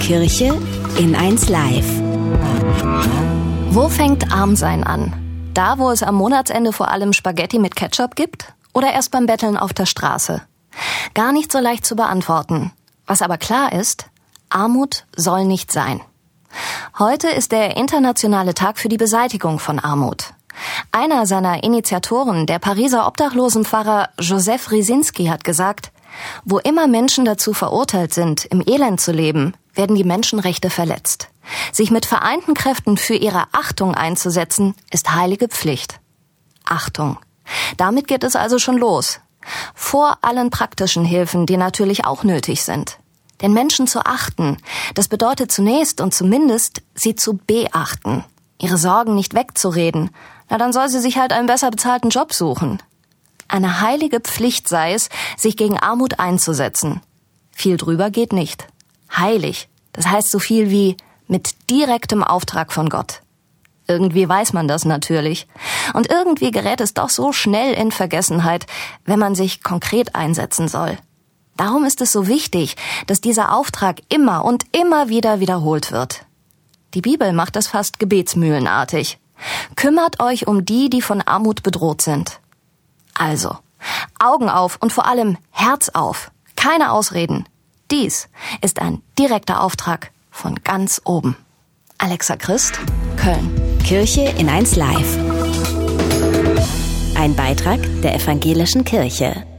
Kirche in 1 Live. Wo fängt Armsein an? Da, wo es am Monatsende vor allem Spaghetti mit Ketchup gibt? Oder erst beim Betteln auf der Straße? Gar nicht so leicht zu beantworten. Was aber klar ist, Armut soll nicht sein. Heute ist der internationale Tag für die Beseitigung von Armut. Einer seiner Initiatoren, der Pariser Obdachlosenpfarrer Joseph Rysinski, hat gesagt: Wo immer Menschen dazu verurteilt sind, im Elend zu leben, werden die Menschenrechte verletzt. Sich mit vereinten Kräften für ihre Achtung einzusetzen, ist heilige Pflicht. Achtung. Damit geht es also schon los. Vor allen praktischen Hilfen, die natürlich auch nötig sind. Den Menschen zu achten, das bedeutet zunächst und zumindest, sie zu beachten. Ihre Sorgen nicht wegzureden. Na, dann soll sie sich halt einen besser bezahlten Job suchen. Eine heilige Pflicht sei es, sich gegen Armut einzusetzen. Viel drüber geht nicht. Heilig, das heißt so viel wie mit direktem Auftrag von Gott. Irgendwie weiß man das natürlich. Und irgendwie gerät es doch so schnell in Vergessenheit, wenn man sich konkret einsetzen soll. Darum ist es so wichtig, dass dieser Auftrag immer und immer wieder wiederholt wird. Die Bibel macht das fast gebetsmühlenartig. Kümmert euch um die, die von Armut bedroht sind. Also, Augen auf und vor allem Herz auf. Keine Ausreden. Dies ist ein direkter Auftrag von ganz oben. Alexa Christ, Köln. Kirche in 1 Live. Ein Beitrag der Evangelischen Kirche.